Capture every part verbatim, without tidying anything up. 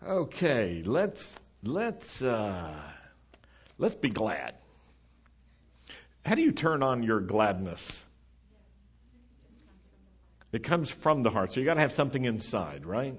Okay, let's let's uh, let's be glad. How do you turn on your gladness? It comes from the heart, so you got to have something inside, right?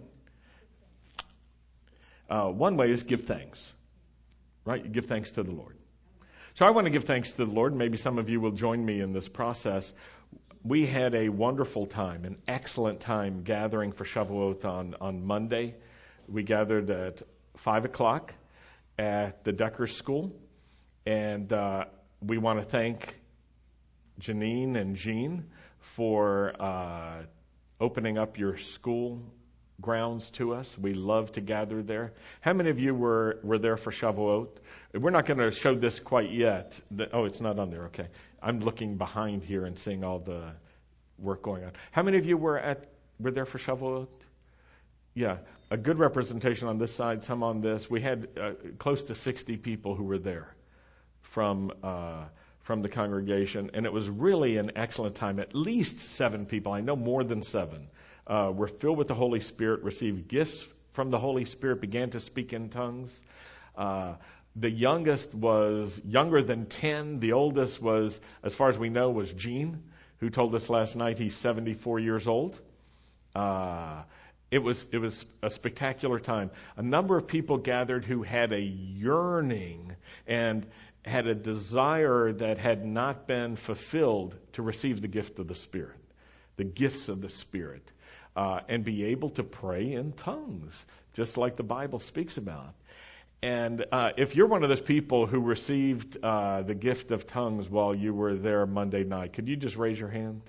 Uh, one way is give thanks, right? You give thanks to the Lord. So I want to give thanks to the Lord. Maybe some of you will join me in this process. We had a wonderful time, an excellent time gathering for Shavuot on, on Monday. We gathered at five o'clock at the Decker School, and uh, we want to thank Janine and Jean for uh, opening up your school grounds to us. We love to gather there. How many of you were, were there for Shavuot? We're not going to show this quite yet. The, oh, it's not on there. Okay. I'm looking behind here and seeing all the work going on. How many of you were at were there for Shavuot? Yeah, a good representation on this side, some on this. We had uh, close to sixty people who were there from uh, from the congregation, and it was really an excellent time. At least seven people, I know more than seven, uh, were filled with the Holy Spirit, received gifts from the Holy Spirit, began to speak in tongues. Uh, the youngest was younger than ten. The oldest was, as far as we know, was Gene, who told us last night he's seventy-four years old. Uh, It was it was a spectacular time. A number of people gathered who had a yearning and had a desire that had not been fulfilled to receive the gift of the Spirit, the gifts of the Spirit, uh, and be able to pray in tongues, just like the Bible speaks about. And uh, if you're one of those people who received uh, the gift of tongues while you were there Monday night, could you just raise your hand?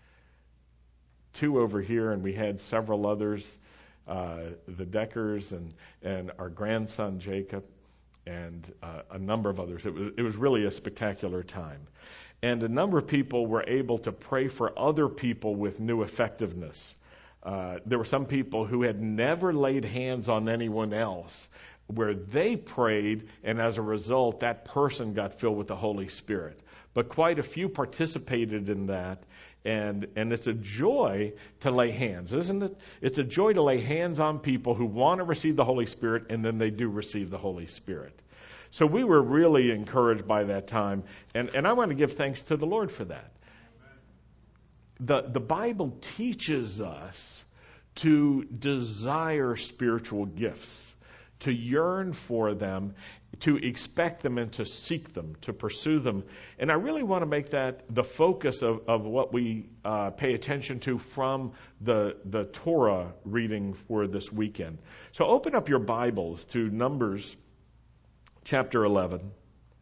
Two over here, and we had several others, uh, the Deckers and, and our grandson Jacob, and uh, a number of others. It was it was really a spectacular time, and a number of people were able to pray for other people with new effectiveness. Uh, there were some people who had never laid hands on anyone else, where they prayed, and as a result, that person got filled with the Holy Spirit. But quite a few participated in that. And and it's a joy to lay hands, isn't it? It's a joy to lay hands on people who want to receive the Holy Spirit, and then they do receive the Holy Spirit. So we were really encouraged by that time, and, and I want to give thanks to the Lord for that. The, the Bible teaches us to desire spiritual gifts, to yearn for them, to expect them and to seek them, to pursue them. And I really want to make that the focus of, of what we uh, pay attention to from the, the Torah reading for this weekend. So open up your Bibles to Numbers chapter eleven.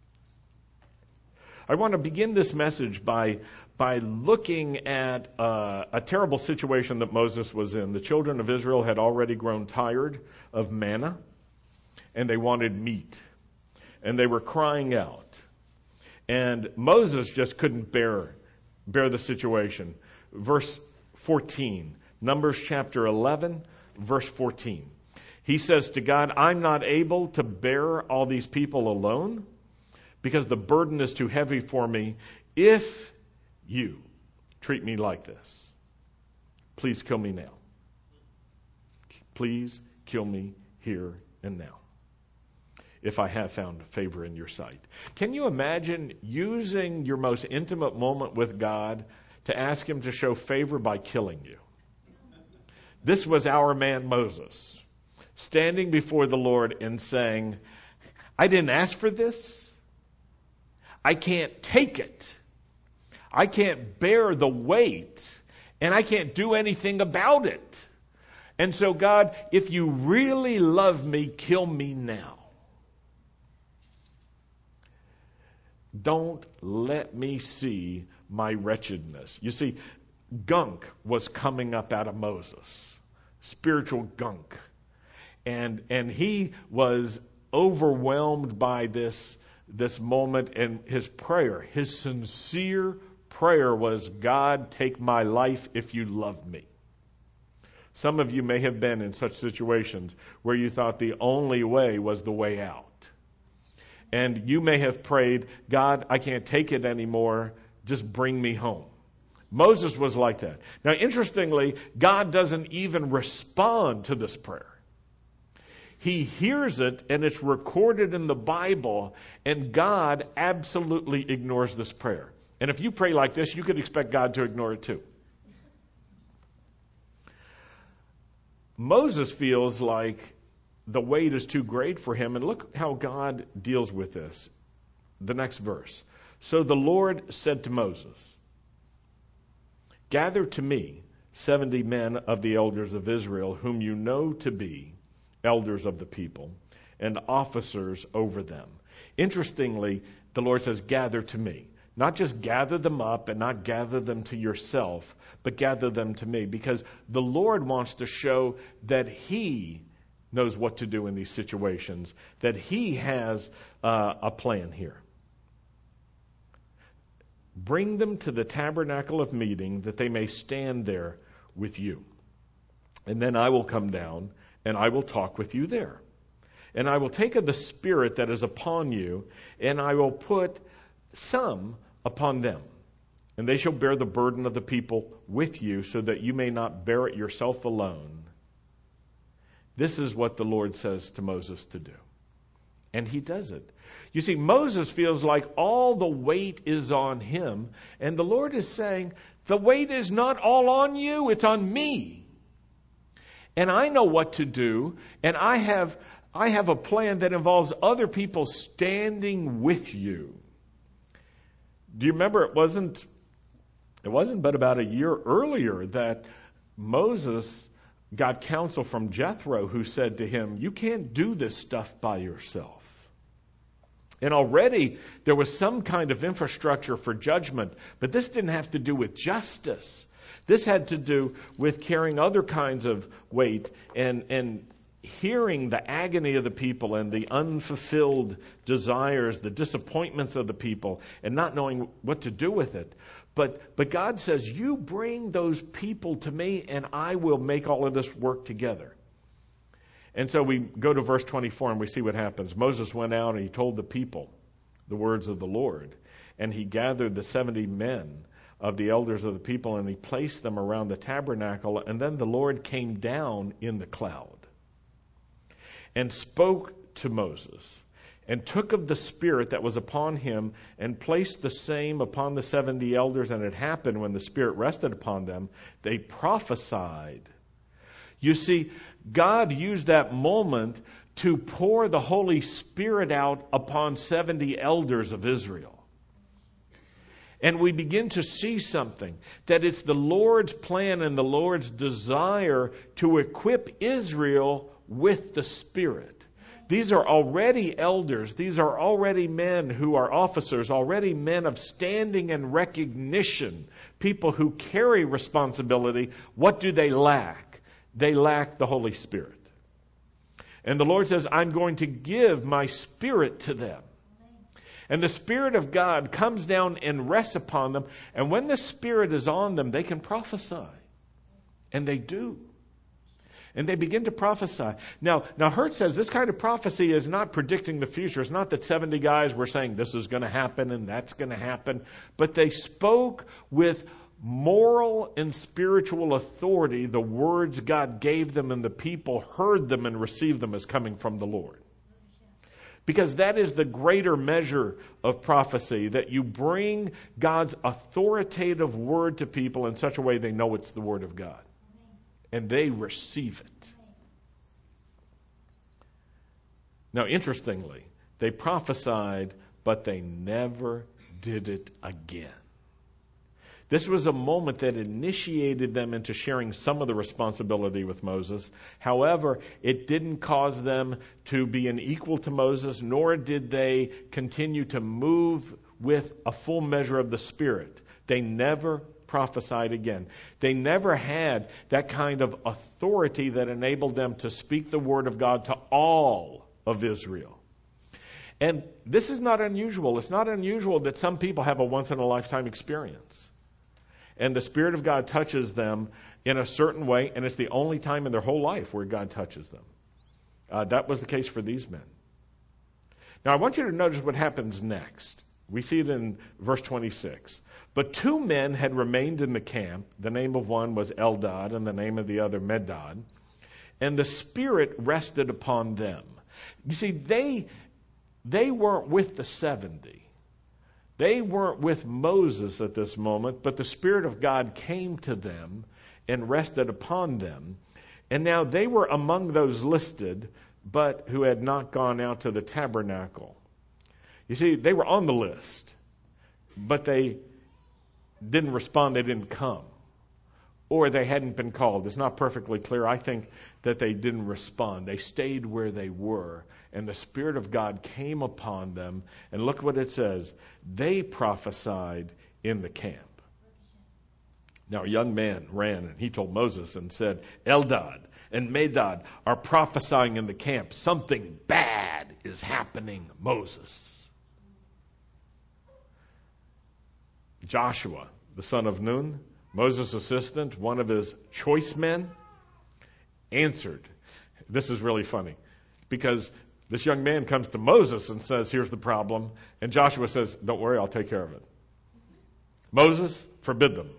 I want to begin this message by by looking at uh, a terrible situation that Moses was in. The children of Israel had already grown tired of manna, and they wanted meat. And they were crying out. And Moses just couldn't bear, bear the situation. Verse fourteen, Numbers chapter eleven, verse fourteen. He says to God, I'm not able to bear all these people alone because the burden is too heavy for me. If you treat me like this, please kill me now. Please kill me here and now, if I have found favor in your sight. Can you imagine using your most intimate moment with God to ask him to show favor by killing you? This was our man Moses, standing before the Lord and saying, I didn't ask for this. I can't take it. I can't bear the weight, and I can't do anything about it. And so, God, if you really love me, kill me now. Don't let me see my wretchedness. You see, gunk was coming up out of Moses, spiritual gunk. And and he was overwhelmed by this, this moment, and his prayer, his sincere prayer was, God, take my life if you love me. Some of you may have been in such situations where you thought the only way was the way out. And you may have prayed, God, I can't take it anymore. Just bring me home. Moses was like that. Now, interestingly, God doesn't even respond to this prayer. He hears it, and it's recorded in the Bible, and God absolutely ignores this prayer. And if you pray like this, you could expect God to ignore it too. Moses feels like the weight is too great for him, and look how God deals with this. The next verse. So the Lord said to Moses, gather to me seventy men of the elders of Israel, whom you know to be elders of the people, and officers over them. Interestingly, the Lord says, gather to me. Not just gather them up and not gather them to yourself, but gather them to me. Because the Lord wants to show that He knows what to do in these situations, that He has uh, a plan here. Bring them to the tabernacle of meeting, that they may stand there with you. And then I will come down, and I will talk with you there. And I will take of the Spirit that is upon you, and I will put some upon them. And they shall bear the burden of the people with you, so that you may not bear it yourself alone. This is what the Lord says to Moses to do. And he does it. You see, Moses feels like all the weight is on him, and the Lord is saying, the weight is not all on you, it's on me. And I know what to do, and I have I have a plan that involves other people standing with you. Do you remember it wasn't it wasn't but about a year earlier that Moses got counsel from Jethro, who said to him, you can't do this stuff by yourself. And already there was some kind of infrastructure for judgment, but this didn't have to do with justice. This had to do with carrying other kinds of weight and, and hearing the agony of the people and the unfulfilled desires, the disappointments of the people, and not knowing what to do with it. But, but God says, you bring those people to me, and I will make all of this work together. And so we go to verse twenty-four, and we see what happens. Moses went out, and he told the people the words of the Lord. And he gathered the seventy men of the elders of the people, and he placed them around the tabernacle. And then the Lord came down in the cloud and spoke to Moses, and took of the Spirit that was upon him, and placed the same upon the seventy elders. And it happened, when the Spirit rested upon them, they prophesied. You see, God used that moment to pour the Holy Spirit out upon seventy elders of Israel. And we begin to see something, that it's the Lord's plan and the Lord's desire to equip Israel with the Spirit. These are already elders. These are already men who are officers, already men of standing and recognition, people who carry responsibility. What do they lack? They lack the Holy Spirit. And the Lord says, I'm going to give my Spirit to them. And the Spirit of God comes down and rests upon them. And when the Spirit is on them, they can prophesy. And they do. And they begin to prophesy. Now, now Hurt says this kind of prophecy is not predicting the future. It's not that seventy guys were saying this is going to happen and that's going to happen. But they spoke with moral and spiritual authority the words God gave them, and the people heard them and received them as coming from the Lord. Because that is the greater measure of prophecy, that you bring God's authoritative word to people in such a way they know it's the word of God. And they receive it. Now, interestingly, they prophesied, but they never did it again. This was a moment that initiated them into sharing some of the responsibility with Moses. However, it didn't cause them to be an equal to Moses, nor did they continue to move with a full measure of the Spirit. They never prophesied again. They never had that kind of authority that enabled them to speak the word of God to all of Israel. And this is not unusual. It's not unusual that some people have a once-in-a-lifetime experience. And the Spirit of God touches them in a certain way, and it's the only time in their whole life where God touches them. Uh, that was the case for these men. Now, I want you to notice what happens next. We see it in verse twenty-six. But two men had remained in the camp. The name of one was Eldad, and the name of the other Medad. and the Spirit rested upon them. You see, they they weren't with the seventy. They weren't with Moses at this moment, but the Spirit of God came to them and rested upon them. And now they were among those listed, but who had not gone out to the tabernacle. You see, they were on the list, but they didn't respond, they didn't come. Or they hadn't been called. It's not perfectly clear. I think that they didn't respond. They stayed where they were, and the Spirit of God came upon them. And look what it says. They prophesied in the camp. Now a young man ran, and he told Moses and said, Eldad and Medad are prophesying in the camp. Something bad is happening, Moses. Joshua, the son of Nun, Moses' assistant, one of his choice men, answered. This is really funny because this young man comes to Moses and says, here's the problem. And Joshua says, don't worry, I'll take care of it. Moses, forbid them.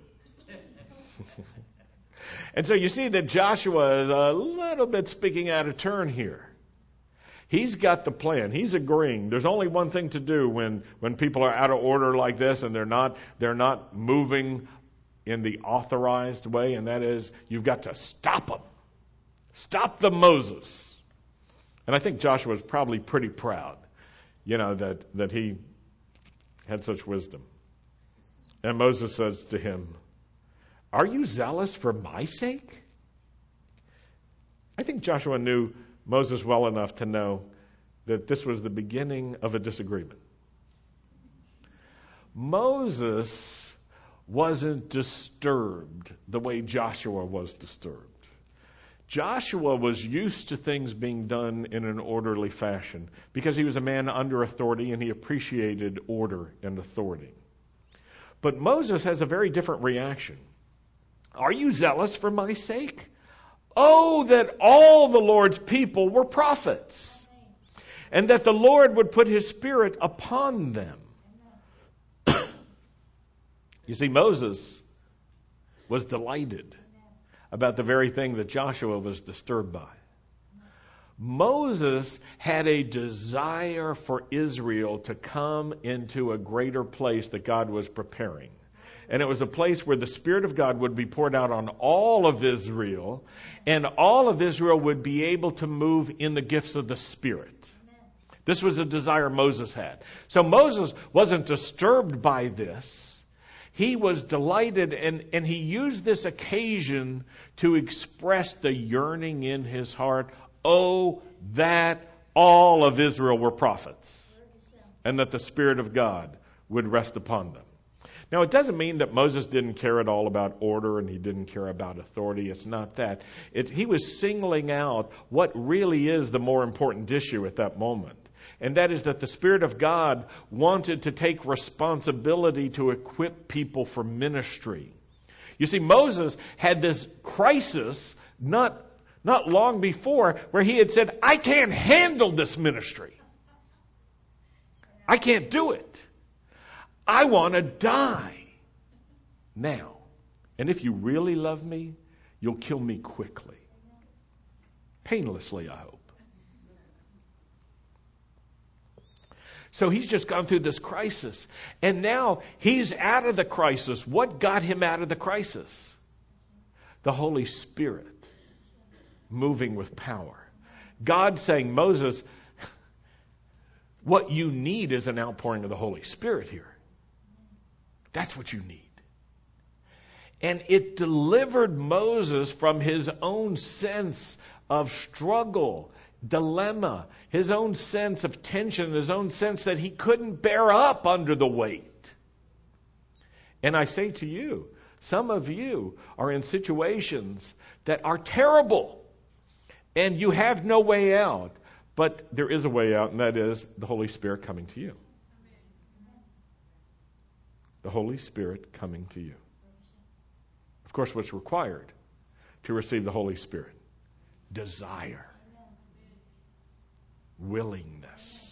And so you see that Joshua is a little bit speaking out of turn here. He's got the plan. He's agreeing. There's only one thing to do when, when people are out of order like this and they're not they're not moving in the authorized way, and that is you've got to stop them. Stop them, Moses. And I think Joshua was probably pretty proud, you know, that, that he had such wisdom. And Moses says to him, are you zealous for my sake? I think Joshua knew Moses well enough to know that this was the beginning of a disagreement. Moses wasn't disturbed the way Joshua was disturbed. Joshua was used to things being done in an orderly fashion because he was a man under authority and he appreciated order and authority. But Moses has a very different reaction. Are you zealous for my sake? Oh, that all the Lord's people were prophets, and that the Lord would put his Spirit upon them. You see, Moses was delighted about the very thing that Joshua was disturbed by. Moses had a desire for Israel to come into a greater place that God was preparing. And it was a place where the Spirit of God would be poured out on all of Israel, and all of Israel would be able to move in the gifts of the Spirit. This was a desire Moses had. So Moses wasn't disturbed by this. He was delighted, and, and he used this occasion to express the yearning in his heart, oh, that all of Israel were prophets, and that the Spirit of God would rest upon them. Now, it doesn't mean that Moses didn't care at all about order and he didn't care about authority. It's not that. It, he was singling out what really is the more important issue at that moment. And that is that the Spirit of God wanted to take responsibility to equip people for ministry. You see, Moses had this crisis not, not long before where he had said, I can't handle this ministry. I can't do it. I want to die now. And if you really love me, you'll kill me quickly. Painlessly, I hope. So he's just gone through this crisis. And now he's out of the crisis. What got him out of the crisis? The Holy Spirit moving with power. God saying, Moses, what you need is an outpouring of the Holy Spirit here. That's what you need. And it delivered Moses from his own sense of struggle, dilemma, his own sense of tension, his own sense that he couldn't bear up under the weight. And I say to you, some of you are in situations that are terrible, and you have no way out. But there is a way out, and that is the Holy Spirit coming to you. The Holy Spirit coming to you. Of course, what's required to receive the Holy Spirit? Desire. Willingness.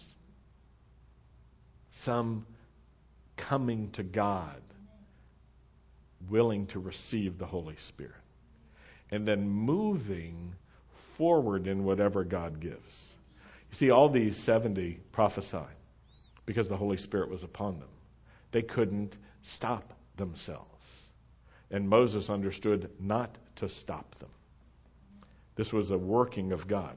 Some coming to God, willing to receive the Holy Spirit. And then moving forward in whatever God gives. You see, all these seventy prophesied because the Holy Spirit was upon them. They couldn't stop themselves. And Moses understood not to stop them. This was a working of God.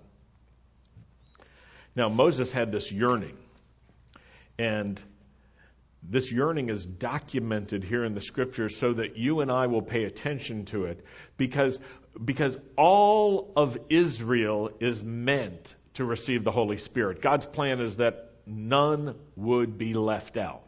Now, Moses had this yearning. And this yearning is documented here in the Scriptures so that you and I will pay attention to it. Because, because all of Israel is meant to receive the Holy Spirit. God's plan is that none would be left out.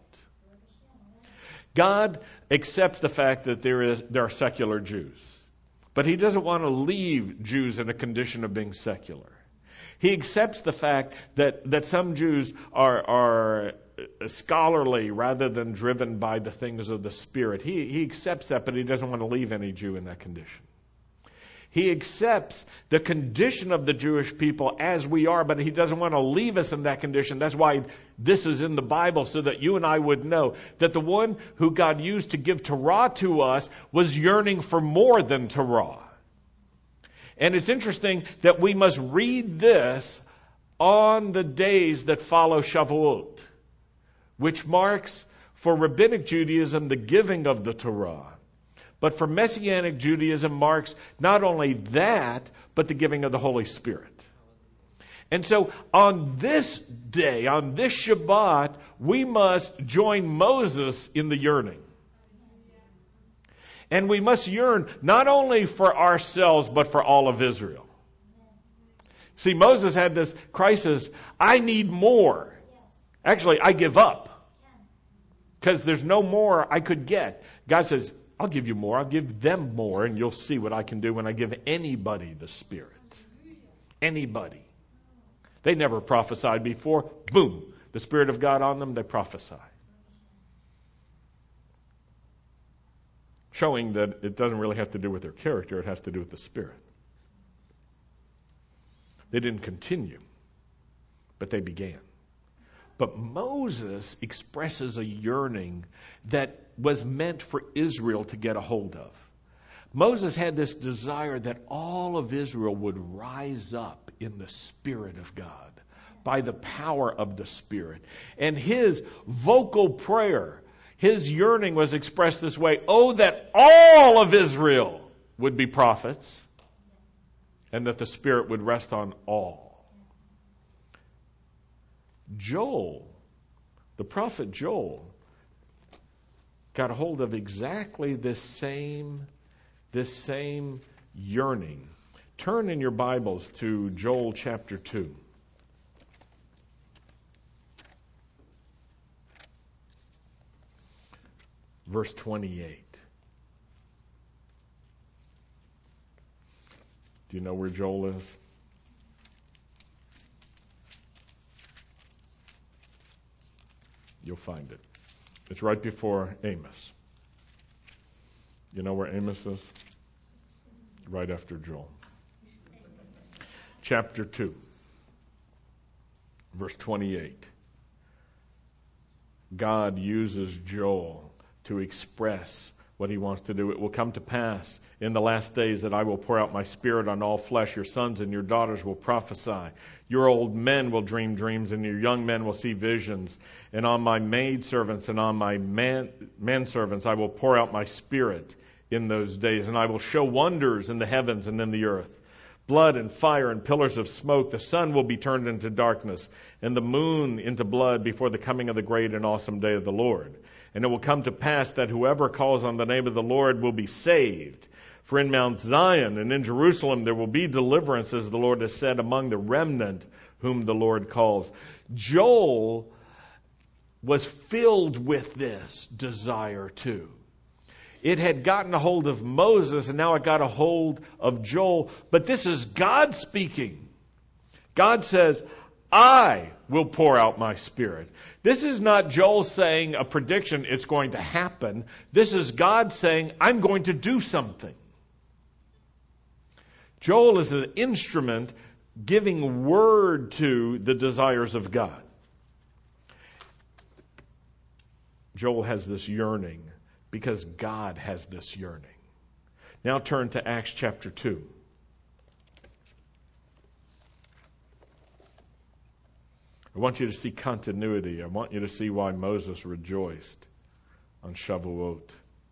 God accepts the fact that there is there are secular Jews, but He doesn't want to leave Jews in a condition of being secular. He accepts the fact that, that some Jews are, are scholarly rather than driven by the things of the Spirit. He, he accepts that, but He doesn't want to leave any Jew in that condition. He accepts the condition of the Jewish people as we are, but He doesn't want to leave us in that condition. That's why this is in the Bible, so that you and I would know that the one who God used to give Torah to us was yearning for more than Torah. And it's interesting that we must read this on the days that follow Shavuot, which marks for Rabbinic Judaism the giving of the Torah. But for Messianic Judaism marks not only that, but the giving of the Holy Spirit. And so on this day, on this Shabbat, we must join Moses in the yearning. And we must yearn not only for ourselves, but for all of Israel. See, Moses had this crisis. I need more. Actually, I give up. Because there's no more I could get. God says, I'll give you more. I'll give them more, and you'll see what I can do when I give anybody the Spirit. Anybody. They never prophesied before. Boom. The Spirit of God on them, they prophesy. Showing that it doesn't really have to do with their character, it has to do with the Spirit. They didn't continue, but they began. But Moses expresses a yearning that was meant for Israel to get a hold of. Moses had this desire that all of Israel would rise up in the Spirit of God by the power of the Spirit. And his vocal prayer, his yearning was expressed this way: oh, that all of Israel would be prophets, and that the Spirit would rest on all. Joel, the prophet Joel, got a hold of exactly this same, this same yearning. Turn in your Bibles to Joel chapter two. Verse twenty-eight. Do you know where Joel is? You'll find it. It's right before Amos. You know where Amos is? Right after Joel. Chapter two, verse twenty-eight. God uses Joel to express what He wants to do. It will come to pass in the last days that I will pour out my Spirit on all flesh. Your sons and your daughters will prophesy. Your old men will dream dreams, and your young men will see visions. And on my maidservants and on my man, manservants I will pour out my Spirit in those days. And I will show wonders in the heavens and in the earth. Blood and fire and pillars of smoke. The sun will be turned into darkness, and the moon into blood before the coming of the great and awesome day of the Lord. And it will come to pass that whoever calls on the name of the Lord will be saved. For in Mount Zion and in Jerusalem there will be deliverance, as the Lord has said, among the remnant whom the Lord calls. Joel was filled with this desire too. It had gotten a hold of Moses, and now it got a hold of Joel. But this is God speaking. God says, I will pour out my Spirit. This is not Joel saying a prediction, it's going to happen. This is God saying, I'm going to do something. Joel is an instrument giving word to the desires of God. Joel has this yearning because God has this yearning. Now turn to Acts chapter two. I want you to see continuity. I want you to see why Moses rejoiced on Shavuot.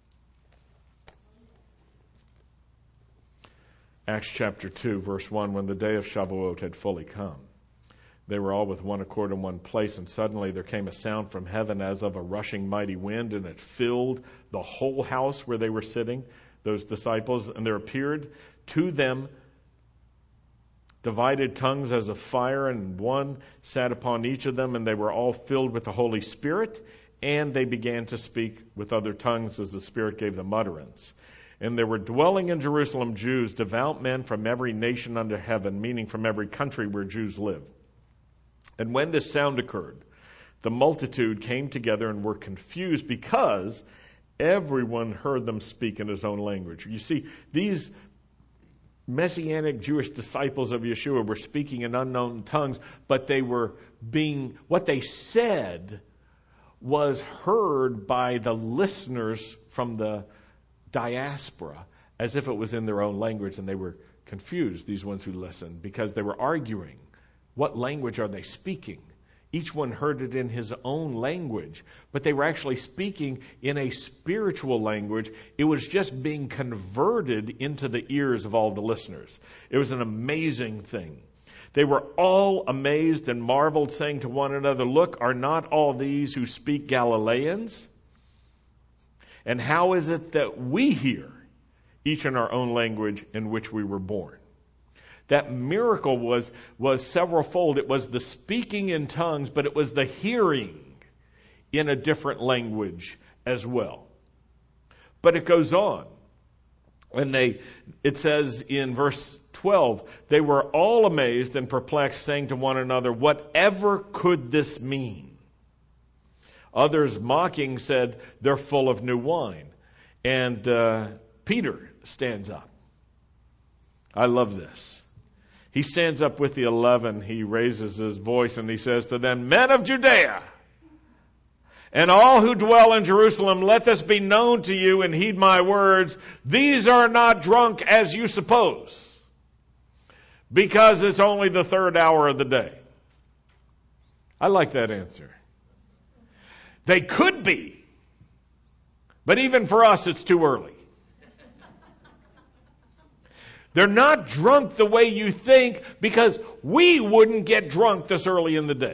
Acts chapter two, verse one, when the day of Shavuot had fully come, they were all with one accord in one place, and suddenly there came a sound from heaven as of a rushing mighty wind, and it filled the whole house where they were sitting, those disciples, and there appeared to them divided tongues as of fire, and one sat upon each of them, and they were all filled with the Holy Spirit, and they began to speak with other tongues as the Spirit gave them utterance. And there were dwelling in Jerusalem Jews, devout men from every nation under heaven, meaning from every country where Jews live. And when this sound occurred, the multitude came together and were confused because everyone heard them speak in his own language. You see, these Messianic Jewish disciples of Yeshua were speaking in unknown tongues, but they were being, what they said was heard by the listeners from the diaspora as if it was in their own language, and they were confused, these ones who listened, because they were arguing. What language are they speaking? Each one heard it in his own language, but they were actually speaking in a spiritual language. It was just being converted into the ears of all the listeners. It was an amazing thing. They were all amazed and marveled, saying to one another, "Look, are not all these who speak Galileans? And how is it that we hear, each in our own language in which we were born?" That miracle was, was several-fold. It was the speaking in tongues, but it was the hearing in a different language as well. But it goes on. And they, it says in verse twelve, they were all amazed and perplexed, saying to one another, "Whatever could this mean?" Others mocking said, "They're full of new wine." And uh, Peter stands up. I love this. He stands up with the eleven. He raises his voice and he says to them, "Men of Judea, and all who dwell in Jerusalem, let this be known to you and heed my words. These are not drunk as you suppose, because it's only the third hour of the day." I like that answer. They could be, but even for us, it's too early. They're not drunk the way you think, because we wouldn't get drunk this early in the day.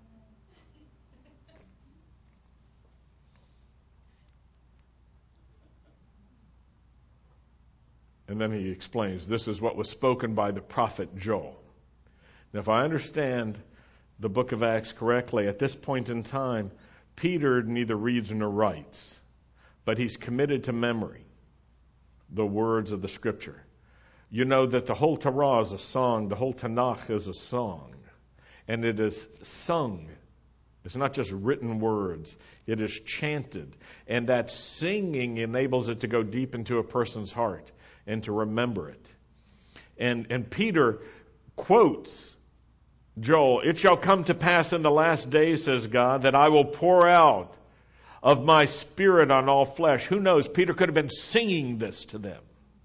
And then he explains, this is what was spoken by the prophet Joel. Now, if I understand the book of Acts correctly, at this point in time, Peter neither reads nor writes, but he's committed to memory the words of the Scripture. You know that the whole Torah is a song. The whole Tanakh is a song. And it is sung. It's not just written words. It is chanted. And that singing enables it to go deep into a person's heart and to remember it. And, and Peter quotes Joel, "It shall come to pass in the last days, says God, that I will pour out of my Spirit on all flesh." Who knows? Peter could have been singing this to them.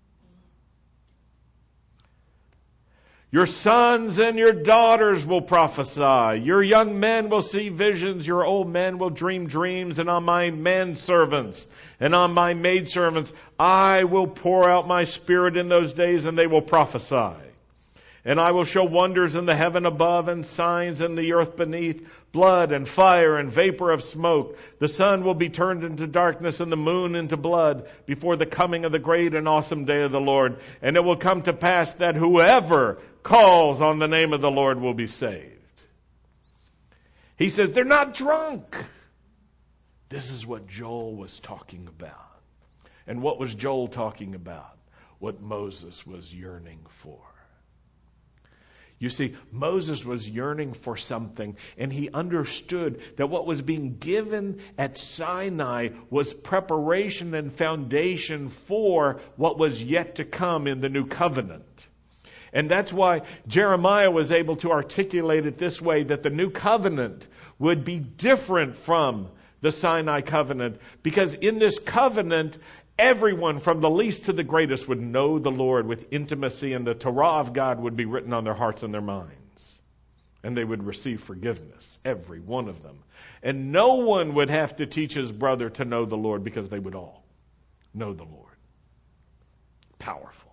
"Your sons and your daughters will prophesy. Your young men will see visions. Your old men will dream dreams. And on my manservants and on my maidservants, I will pour out my Spirit in those days, and they will prophesy. And I will show wonders in the heaven above and signs in the earth beneath, blood and fire and vapor of smoke. The sun will be turned into darkness and the moon into blood before the coming of the great and awesome day of the Lord. And it will come to pass that whoever calls on the name of the Lord will be saved." He says they're not drunk. This is what Joel was talking about. And what was Joel talking about? What Moses was yearning for. You see, Moses was yearning for something, and he understood that what was being given at Sinai was preparation and foundation for what was yet to come in the new covenant. And that's why Jeremiah was able to articulate it this way, that the new covenant would be different from the Sinai covenant, because in this covenant, everyone from the least to the greatest would know the Lord with intimacy, and the Torah of God would be written on their hearts and their minds. and they would receive forgiveness, every one of them. And no one would have to teach his brother to know the Lord, because they would all know the Lord. Powerful.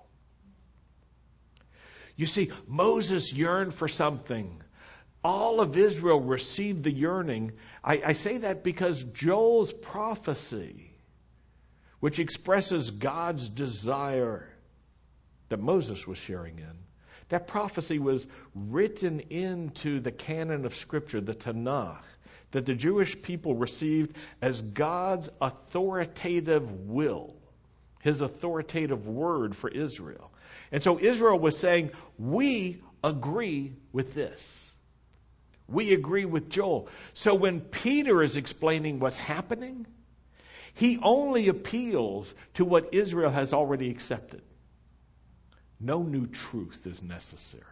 You see, Moses yearned for something. All of Israel received the yearning. I, I say that because Joel's prophecy, which expresses God's desire that Moses was sharing in, that prophecy was written into the canon of Scripture, the Tanakh, that the Jewish people received as God's authoritative will, His authoritative word for Israel. And so Israel was saying, we agree with this. We agree with Joel. So when Peter is explaining what's happening, he only appeals to what Israel has already accepted. No new truth is necessary.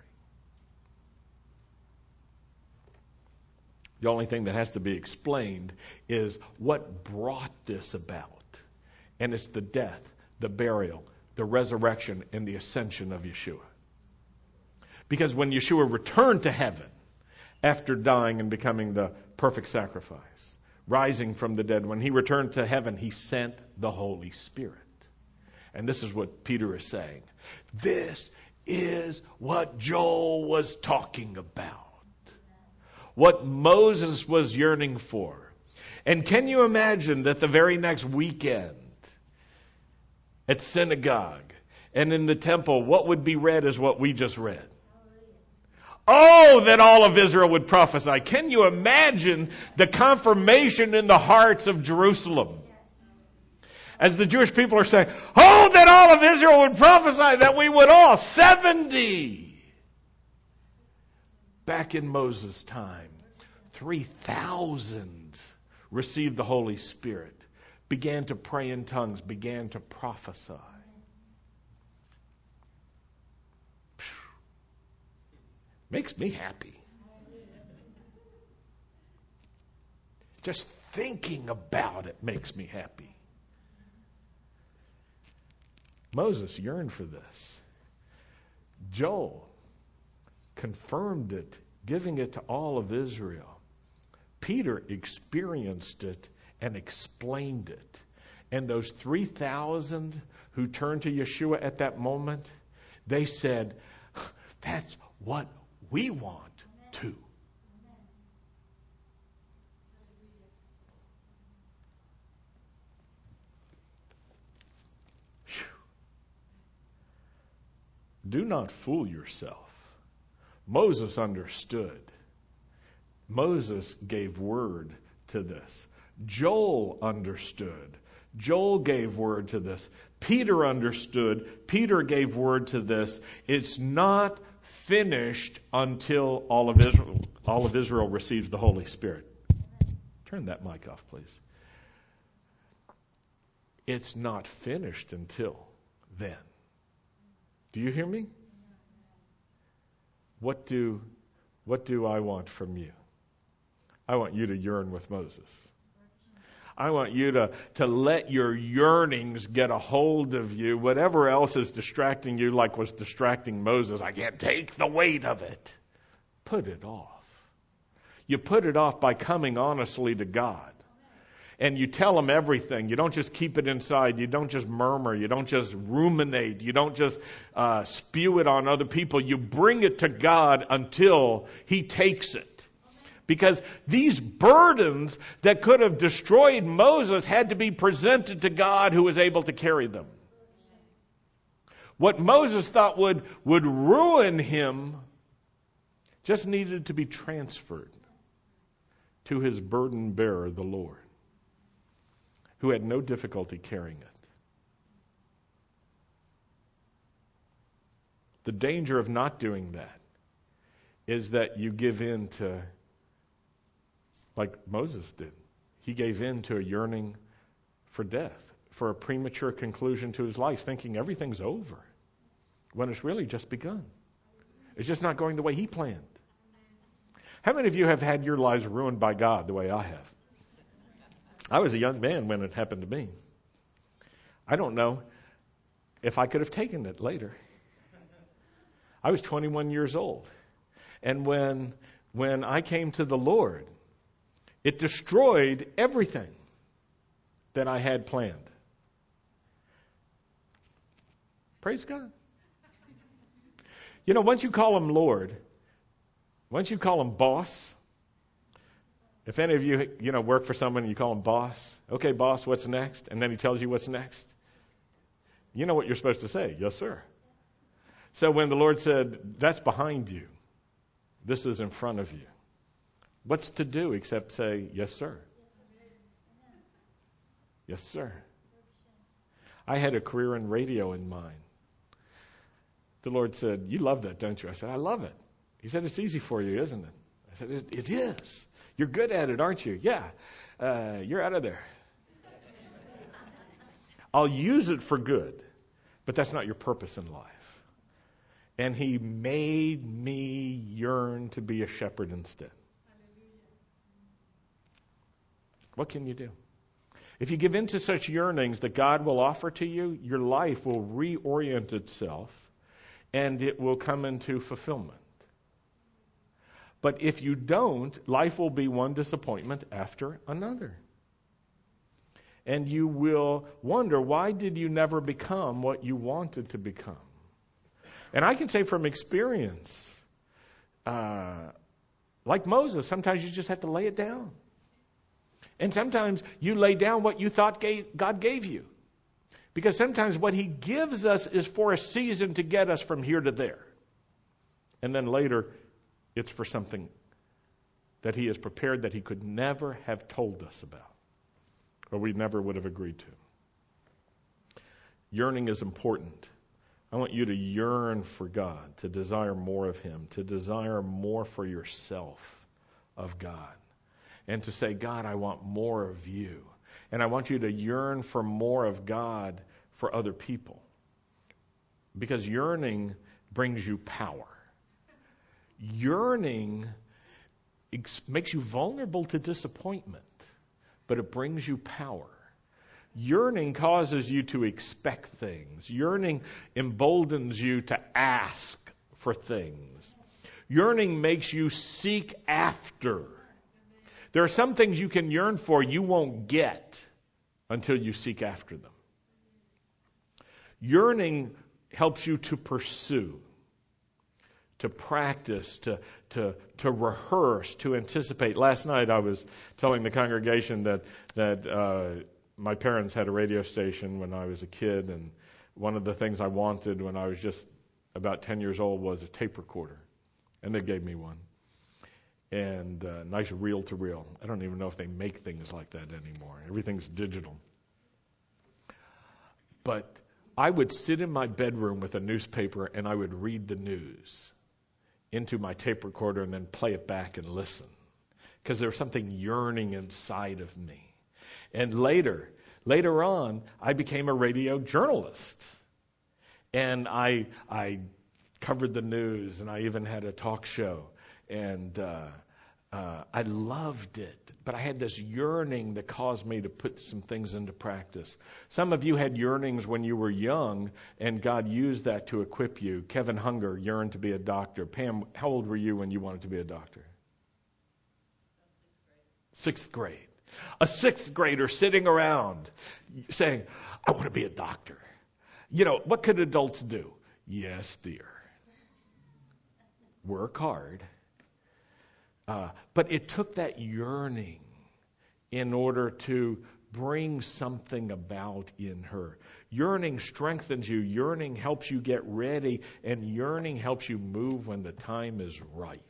The only thing that has to be explained is what brought this about. And it's the death, the burial, the resurrection, and the ascension of Yeshua. Because when Yeshua returned to heaven after dying and becoming the perfect sacrifice, rising from the dead, when he returned to heaven, he sent the Holy Spirit. And this is what Peter is saying. This is what Joel was talking about. What Moses was yearning for. And can you imagine that the very next weekend at synagogue and in the temple, what would be read is what we just read? Oh, that all of Israel would prophesy. Can you imagine the confirmation in the hearts of Jerusalem? As the Jewish people are saying, oh, that all of Israel would prophesy, that we would all. seventy. Back in Moses' time, three thousand received the Holy Spirit, began to pray in tongues, began to prophesy. Makes me happy. Just thinking about it makes me happy. Moses yearned for this. Joel confirmed it, giving it to all of Israel. Peter experienced it and explained it. And those three thousand who turned to Yeshua at that moment, they said, that's what we want too. Do not fool yourself. Moses understood. Moses gave word to this. Joel understood. Joel gave word to this. Peter understood. Peter gave word to this. It's not finished until all of Israel, all of Israel receives the Holy Spirit. Turn that mic off, please. It's not finished until then. Do you hear me? What do, what do I want from you? I want you to yearn with Moses. I want you to, to let your yearnings get a hold of you. Whatever else is distracting you, like was distracting Moses, I can't take the weight of it. Put it off. You put it off by coming honestly to God. And you tell him everything. You don't just keep it inside. You don't just murmur. You don't just ruminate. You don't just uh, spew it on other people. You bring it to God until He takes it. Because these burdens that could have destroyed Moses had to be presented to God, who was able to carry them. What Moses thought would, would ruin him just needed to be transferred to his burden bearer, the Lord, who had no difficulty carrying it. The danger of not doing that is that you give in to, like Moses did. He gave in to a yearning for death, for a premature conclusion to his life, thinking everything's over, when it's really just begun. It's just not going the way he planned. How many of you have had your lives ruined by God the way I have? I was a young man when it happened to me. I don't know if I could have taken it later. I was twenty-one years old. And when when I came to the Lord, it destroyed everything that I had planned. Praise God. You know, once you call him Lord, once you call him boss, if any of you, you know, work for someone and you call him boss, okay, boss, what's next? And then he tells you what's next. You know what you're supposed to say. Yes, sir. So when the Lord said, that's behind you, this is in front of you, what's to do except say, yes, sir. Yes, sir. I had a career in radio in mind. The Lord said, you love that, don't you? I said, I love it. He said, it's easy for you, isn't it? I said, it, it is. You're good at it, aren't you? Yeah. Uh, you're out of there. I'll use it for good, but that's not your purpose in life. And he made me yearn to be a shepherd instead. What can you do? If you give in to such yearnings that God will offer to you, your life will reorient itself and it will come into fulfillment. But if you don't, life will be one disappointment after another. And you will wonder, why did you never become what you wanted to become? And I can say from experience, uh, like Moses, sometimes you just have to lay it down. And sometimes you lay down what you thought gave, God gave you. Because sometimes what he gives us is for a season to get us from here to there. And then later, it's for something that he has prepared that he could never have told us about, or we never would have agreed to. Yearning is important. I want you to yearn for God, to desire more of him, to desire more for yourself of God, and to say, God, I want more of you. And I want you to yearn for more of God for other people. Because yearning brings you power. Yearning ex- makes you vulnerable to disappointment, but it brings you power. Yearning causes you to expect things. Yearning emboldens you to ask for things. Yearning makes you seek after. There are some things you can yearn for you won't get until you seek after them. Yearning helps you to pursue, to practice, to, to, to rehearse, to anticipate. Last night I was telling the congregation that, that uh, my parents had a radio station when I was a kid, and one of the things I wanted when I was just about ten years old was a tape recorder, and they gave me one. And uh, nice reel-to-reel. I don't even know if they make things like that anymore. Everything's digital. But I would sit in my bedroom with a newspaper and I would read the news into my tape recorder and then play it back and listen. Because there was something yearning inside of me. And later, later on, I became a radio journalist. And I, I covered the news, and I even had a talk show. And uh, uh, I loved it. But I had this yearning that caused me to put some things into practice. Some of you had yearnings when you were young, and God used that to equip you. Kevin Hunger yearned to be a doctor. Pam, how old were you when you wanted to be a doctor? Sixth grade. Sixth grade. A sixth grader sitting around saying, I want to be a doctor. You know, what could adults do? Yes, dear. Work hard. Uh, but it took that yearning in order to bring something about in her. Yearning strengthens you. Yearning helps you get ready. And yearning helps you move when the time is right.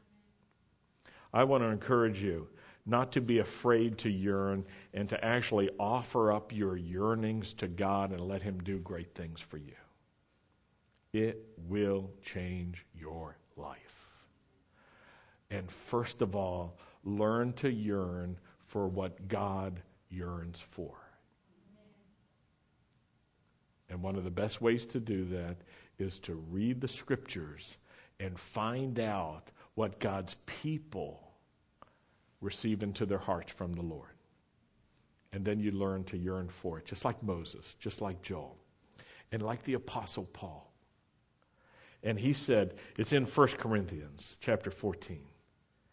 I want to encourage you not to be afraid to yearn and to actually offer up your yearnings to God and let him do great things for you. It will change your life. And first of all, learn to yearn for what God yearns for. And one of the best ways to do that is to read the scriptures and find out what God's people receive into their hearts from the Lord. And then you learn to yearn for it, just like Moses, just like Joel, and like the Apostle Paul. And he said, it's in First Corinthians chapter fourteen.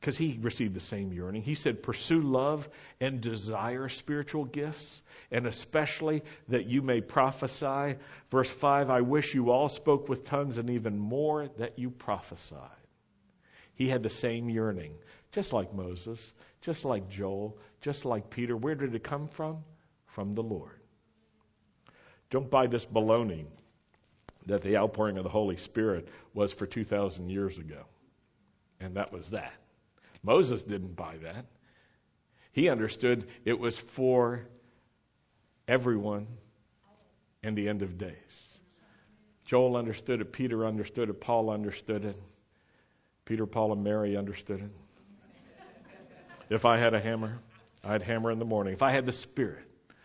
because he received the same yearning. He said, pursue love and desire spiritual gifts, and especially that you may prophesy. Verse five, I wish you all spoke with tongues, and even more that you prophesied. He had the same yearning, just like Moses, just like Joel, just like Peter. Where did it come from? From the Lord. Don't buy this baloney that the outpouring of the Holy Spirit was for two thousand years ago. And that was that. Moses didn't buy that. He understood it was for everyone in the end of days. Joel understood it. Peter understood it. Paul understood it. Peter, Paul, and Mary understood it. If I had a hammer, I'd hammer in the morning. If I had the Spirit,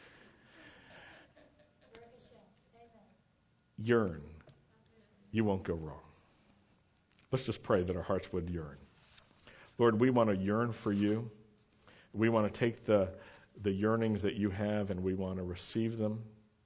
yearn, you won't go wrong. Let's just pray that our hearts would yearn. Lord, we want to yearn for you. We want to take the, the yearnings that you have and we want to receive them.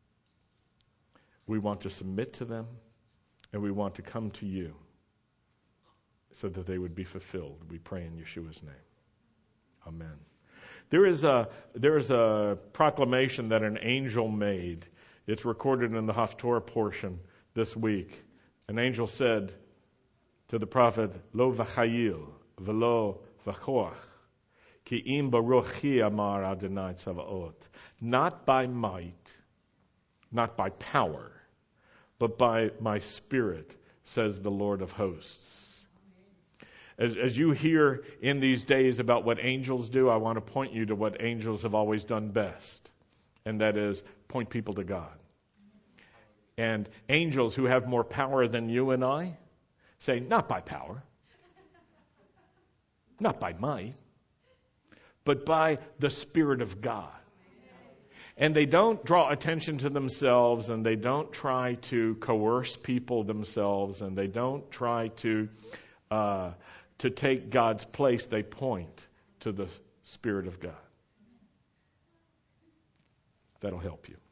We want to submit to them, and we want to come to you so that they would be fulfilled. We pray in Yeshua's name. Amen. There is a, there is a proclamation that an angel made. It's recorded in the Haftorah portion this week. An angel said to the prophet, Lo v'chayil, v'lo v'choach, ki im baruchi amar Adonai tzavaot. Not by might, not by power, but by my Spirit, says the Lord of hosts. As, as you hear in these days about what angels do, I want to point you to what angels have always done best, and that is point people to God. And angels who have more power than you and I say, not by power, not by might, but by the Spirit of God. And they don't draw attention to themselves, and they don't try to coerce people themselves, and they don't try to uh, to take God's place. They point to the Spirit of God. That'll help you.